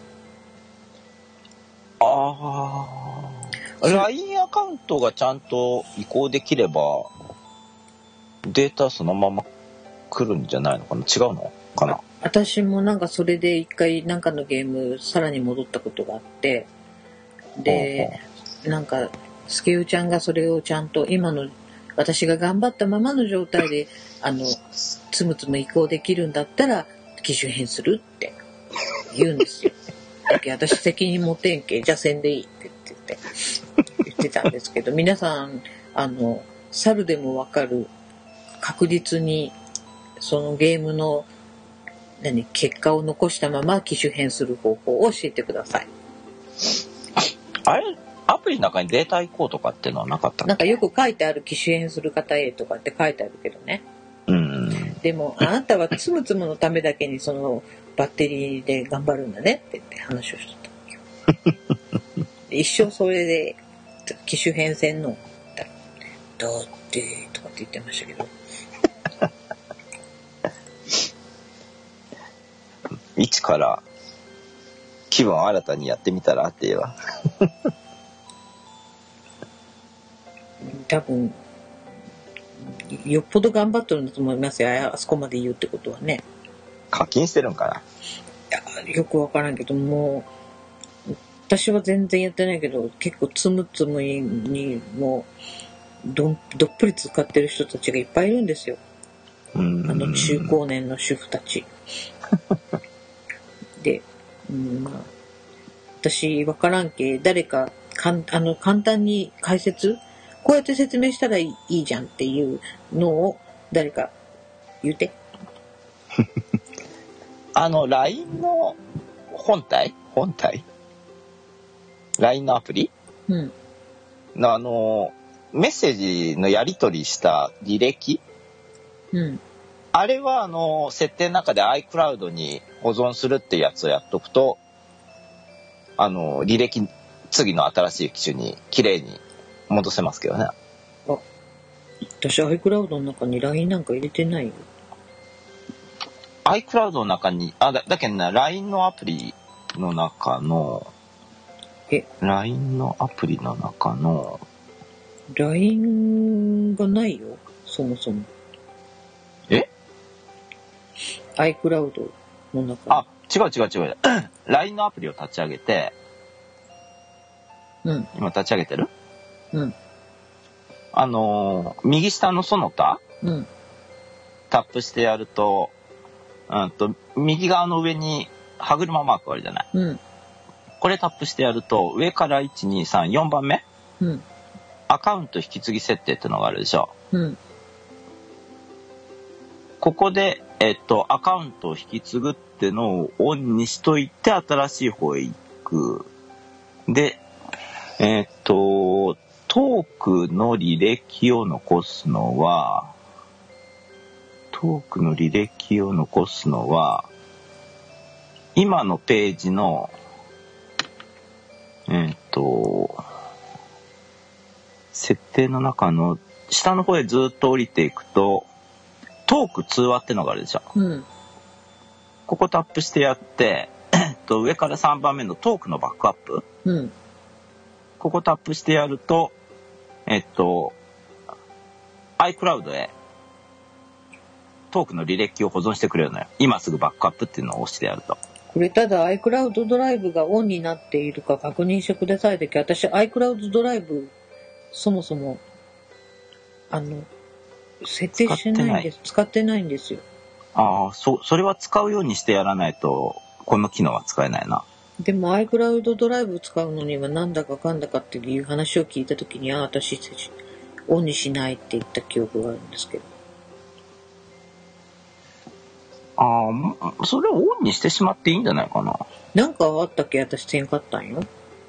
ああ。ライン アカウントがちゃんと移行できればデータそのまま来るんじゃないのかな、違うのかな。 私もなんかそれで一回なんかのゲームさらに戻ったことがあって、でなんかスケウちゃんがそれをちゃんと今の私が頑張ったままの状態であのつむつむ移行できるんだったら機種変するって言うんですよ。だけど私責任持てんけ、じゃあせんでいいって言って言ってたんですけど、皆さんあの猿でもわかる確実にそのゲームの何結果を残したまま機種変する方法を教えてください。 あれアプリの中にデータ移行とかっていうのはなかったっけ？ なんかよく書いてある機種変する方へとかって書いてあるけどね。 うん。 でもあなたはつむつむのためだけにそのバッテリーで頑張るんだねって言って話をしてた。一生それで機種変せんのだってとかって言ってましたけど。 一から気分を新たにやってみたらって言えば多分よっぽど頑張ってるんだと思いますよ。あそこまで言うってことはね。 課金してるんかな。 いやよくわからんけどもう私は全然やってないけど結構つむつむにもどどっぷり使ってる人たちがいっぱいいるんですよ。あの中高年の主婦たちで、うんまあ、私わからんけ誰かかんあの簡単に解説こうやって説明したらいい、いいじゃんっていうのを誰か言うて。 あの ライン の本体本体 ライン のアプリ、 うん、 のあのメッセージのやり取りした履歴、 うん、 あれはあの設定の中で iCloud に保存するってやつをやっとくとあの履歴次の新しい機種に綺麗に戻せますけどね。あ、 私 iCloud の中に ライン なんか入れてないよ。 iCloud の中にあ だ, だけどね ライン のアプリの中のえライン のアプリの中のライン がないよそもそも。 え iCloud の中に。 あ違う違う違うライン のアプリを立ち上げて、 うん、 今立ち上げてる？ うん、 あのー、右下のその他、 うん、 タップしてやると、うんと右側の上に歯車マークあるじゃない、 うん、 これタップしてやると上からいちにさんよんばんめ、 うん、 アカウント引き継ぎ設定ってのがあるでしょ、 うん、 ここで、えっと、アカウントを引き継ぐってのをオンにしといて新しい方へ行く。でえっとトークの履歴を残すのはトークの履歴を残すのは今のページのえっと設定の中の下の方へずっと降りていくとトーク通話ってのがあるでしょ、 うん、 ここタップしてやって、えっと、上からさんばんめのトークのバックアップ、 うん、 ここタップしてやるとえっと iCloud へトークの履歴を保存してくれるのよ。今すぐバックアップっていうのを押してやると。 これただ iCloud ドライブがオンになっているか確認してくださいだけど、私 iCloud ドライブそもそもあの設定してないんです。使ってないんですよ。 ああ、そそれは使うようにしてやらないとこの機能は使えないな。 でも iCloud ドライブ使うのにはなんだかかんだかっていう話を聞いたときに、あ、私オンにしないって言った記憶があるんですけど。 ああ、それをオンにしてしまっていいんじゃないかな。 なんかあったっけ？私せんかったんよ。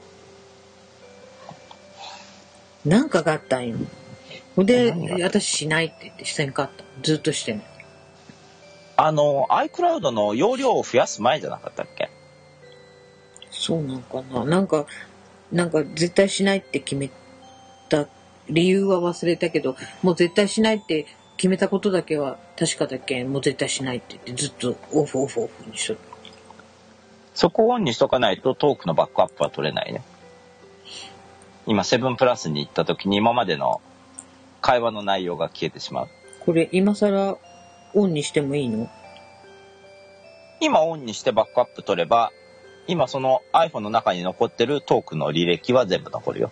なんかがあったんよ。で、私しないって言ってせんかった。ずっとしてない。 あの iCloud の容量を増やす前じゃなかったっけ？ そうなんかな。なんかなんか絶対しないって決めた理由は忘れたけど、もう絶対しないって決めたことだけは確かだけん、もう絶対しないって言ってずっとオフオフオフにしとる。 そこをオンにしとかないとトークのバックアップは取れないね。今セブンプラスに行った時に今までの会話の内容が消えてしまう。 これ今更オンにしてもいいの？ 今オンにしてバックアップ取れば、今その iPhone の中に残ってるトークの履歴は全部残るよ。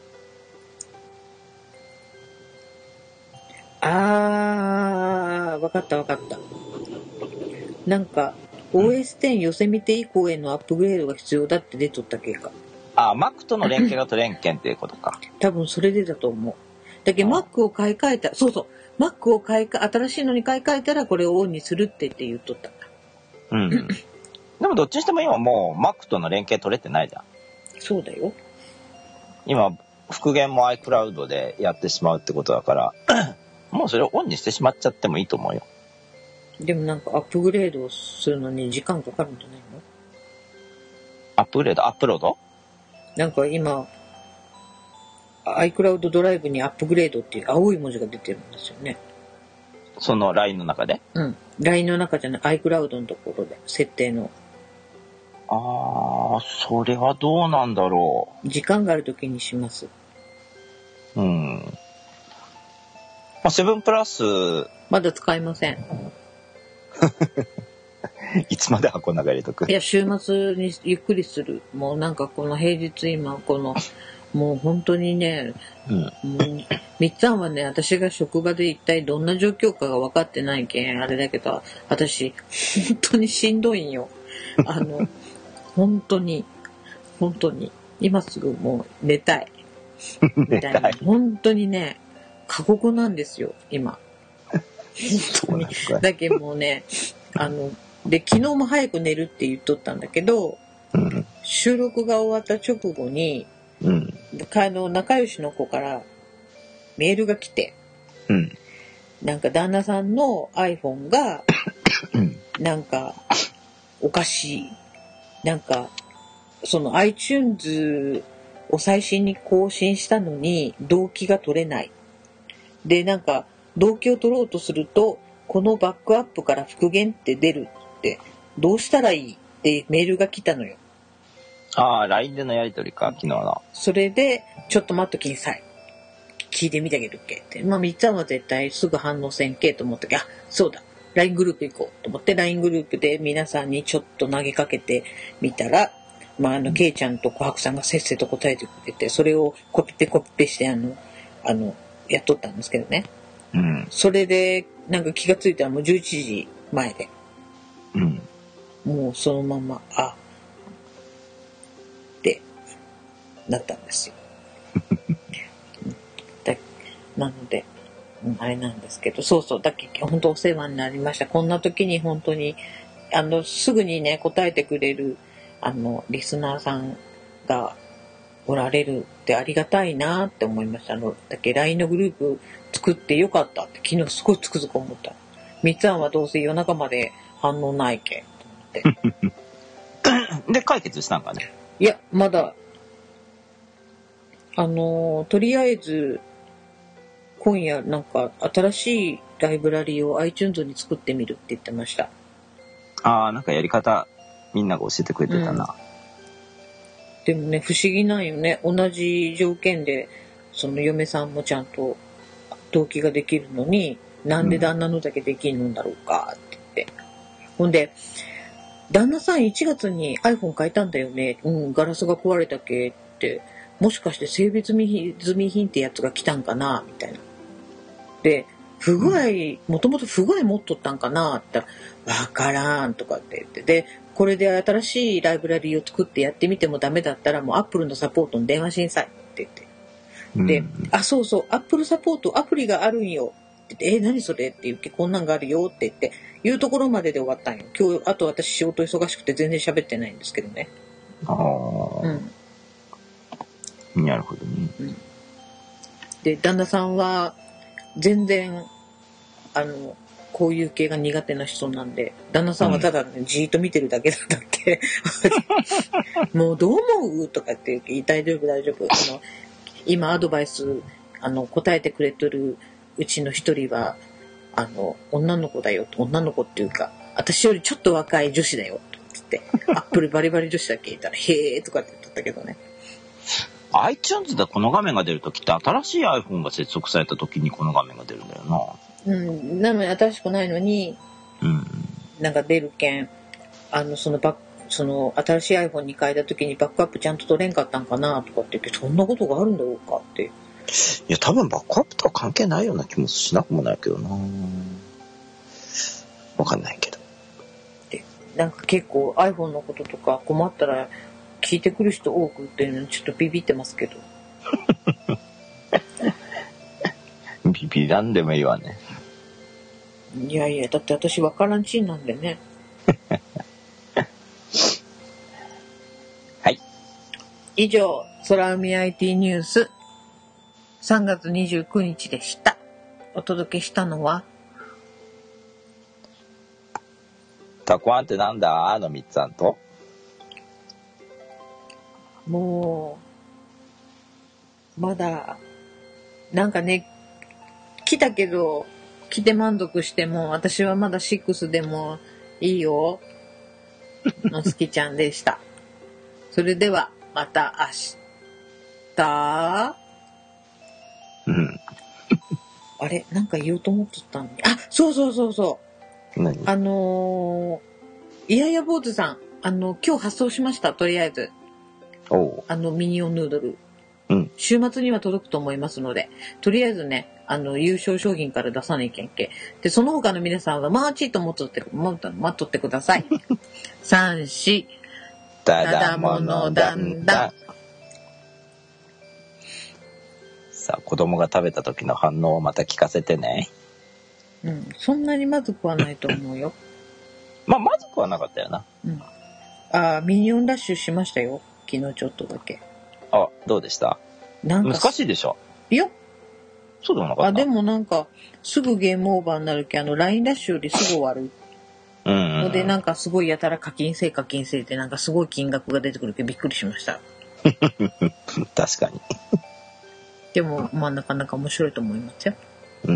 あー、わかったわかった。なんか オーエステン ヨセミテ以降へのアップグレードが必要だって出とったけか。 ああ、Mac との連携だと連携っていうことか。 多分それでだと思う。だけど Mac を買い替えた、そうそう、Mac を買い替え、新しいのに買い替えたらこれをオンにするってって言っとった。 うん。でもどっちにしても今もう Mac との連携取れてないじゃん。 そうだよ。 今復元も iCloud でやってしまうってことだからもうそれをオンにしてしまっちゃってもいいと思うよ。 でもなんかアップグレードをするのに時間かかるんじゃないの？ アップグレード、アップロード？ なんか今 iCloud ドライブにアップグレードっていう青い文字が出てるんですよね。 その ライン の中で？ うん。ライン の中じゃない iCloud のところで設定の。 ああ、それはどうなんだろう。時間があるときにします。 うん。まあ、セブンプラスまだ使いません。 いつまで箱の中入れとく？ いや、週末にゆっくりする。もうなんかこの平日今このもう本当にね、うん、もうみっつぁんはね、私が職場で一体どんな状況かが分かってないけんあれだけど、私本当にしんどいんよ。あの本当に本当に今すぐもう寝たい。寝たい。本当にね、過酷なんですよ今。本当に。だけどもうね、あので昨日も早く寝るって言っとったんだけど、うん、収録が終わった直後に、うん、あの仲良しの子からメールが来て、うん、なんか旦那さんの iPhone がなんかおかしい、なんかその iTunes を最新に更新したのに同期が取れない。でなんか同期を取ろうとするとこのバックアップから復元って出るってどうしたらいいってメールが来たのよ。 ああ、ライン でのやり取りか、昨日の。 それでちょっと待っときんさい、聞いてみてあげるっけって。まあみっつぁんは絶対すぐ反応せんけと思ったけど、あ、そうだ ライン グループ行こうと思って ライン グループで皆さんにちょっと投げかけてみたら、まああのケイちゃんと琥珀さんがせっせと答えてくれて、それをコピペコピペしてあのあのやっとったんですけどね。うん、それでなんか気がついたらもうじゅういちじまえで、うん、もうそのままあってなったんですよ。だなのであれなんですけど、そうそうだっけ、本当お世話になりました。こんな時に本当にあのすぐにね答えてくれるあのリスナーさんがおられるってありがたいなって思いました。あのだけ ライン のグループ作ってよかったって昨日すごいつくづく思った。みっつぁんはどうせ夜中まで反応ないけんと思ってで解決したんかね。 いやまだあのとりあえず今夜なんか新しいライブラリを iTunes に作ってみるって言ってました。 ああ、なんかやり方みんなが教えてくれてたな、 うん、でもね不思議なんよね。同じ条件でその嫁さんもちゃんと同期ができるのになんで旦那のだけできるんだろうかって言って、うん、ほんで旦那さんいちがつに iPhone 変えたんだよね、うん、ガラスが壊れたけって、もしかして整備済み品ってやつが来たんかなみたいな。で不具合、もともと不具合持っとったんかなって言ったらわからんとかって言って、でこれで新しいライブラリを作ってやってみてもダメだったらもう Apple のサポートに電話しんさいって言って、で、うん、あ、そうそう、アップルサポートアプリがあるんよって言って、え、何それって言って、こんなんがあるよって言って、いうところまでで終わったんよ。今日、あと私仕事忙しくて全然喋ってないんですけどね。ああ。 うん。なるほどね。うん、 で、旦那さんは、全然、あの、こういう系が苦手な人なんで、旦那さんはただ、ね、うん、じーっと見てるだけだったって、もうどう思うとかって言って、大丈夫大丈夫。あの今アドバイスあの答えてくれてるうちの一人はあの女の子だよ、女の子っていうか私よりちょっと若い女子だよって言ってアップルバリバリ女子だけ言ったらへーとかって言ってたけどね。 iTunes でこの画面が出るときって新しい iPhone が接続されたときにこの画面が出るんだよな。 うん、なのに新しくないのに、うん、なんか出るけんあのそのバッその新しい iPhone に変えた時にバックアップちゃんと取れんかったんかなとかって言って、そんなことがあるんだろうかって。 いや多分バックアップとは関係ないような気もしなくもないけどな。わかんないけど。 でなんか結構 iPhone のこととか困ったら聞いてくる人多くっていうのちょっとビビってますけど。 ビビらんでもいいわね。 いやいやだって私わからんちんなんでね。 はい。 以上空海 アイティー ニュースさんがつにじゅうくにちでした。お届けしたのはたくあんってなんだのみっつあんともうまだなんかね来たけど来て満足しても私はまだろくでもいいよのすきちゃんでした。それではまた明日。 うんあれなんか言おうと思ってたのに、あそうそうそうそう何あのー、いやいや坊主さんあの今日発送しました。とりあえずおうあのミニオンヌードル、 うん、 週末には届くと思いますのでとりあえずねあの優勝商品から出さないけんけでその他の皆さんはマーチーと待っとって待っとってください。さん、しただものだんだん。さあ子供が食べた時の反応をまた聞かせてね。 うん、そんなにまずくはないと思うよ。 まあまずくはなかったよな。 うん、あミニオンダッシュしましたよ昨日ちょっとだけ。 あどうでした？ なんか難しいでしょ。 いやそうでもなかった。 あでもなんかすぐゲームオーバーになるけあの ライン ダッシュよりすぐ終わるうんうん、 のでなんかすごいやたら課金制課金制ってなんかすごい金額が出てくるけどびっくりしました。 確かに。 でもまあなかなか面白いと思いますよ。 うん。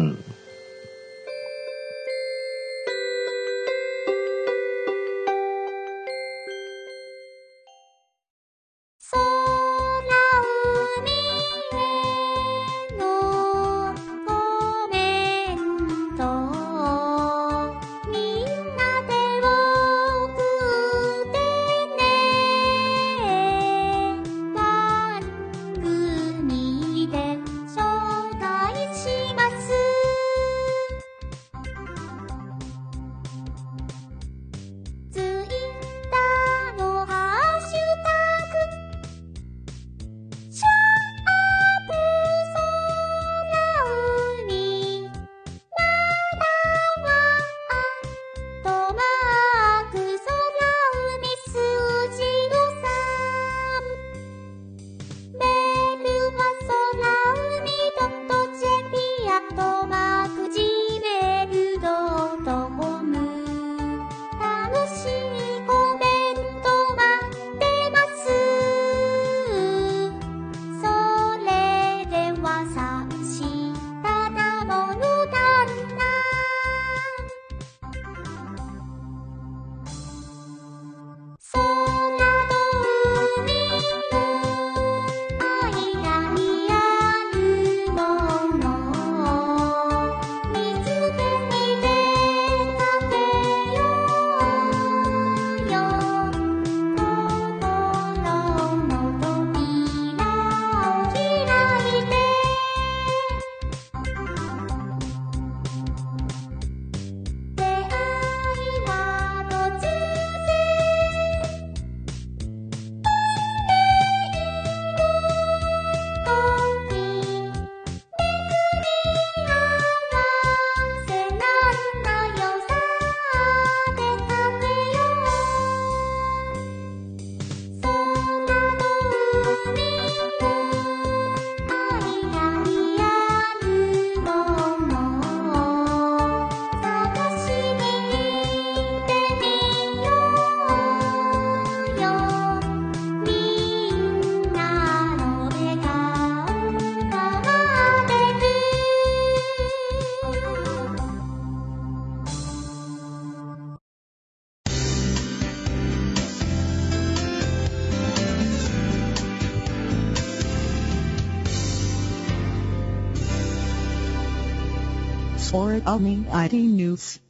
Or Omni アイティー News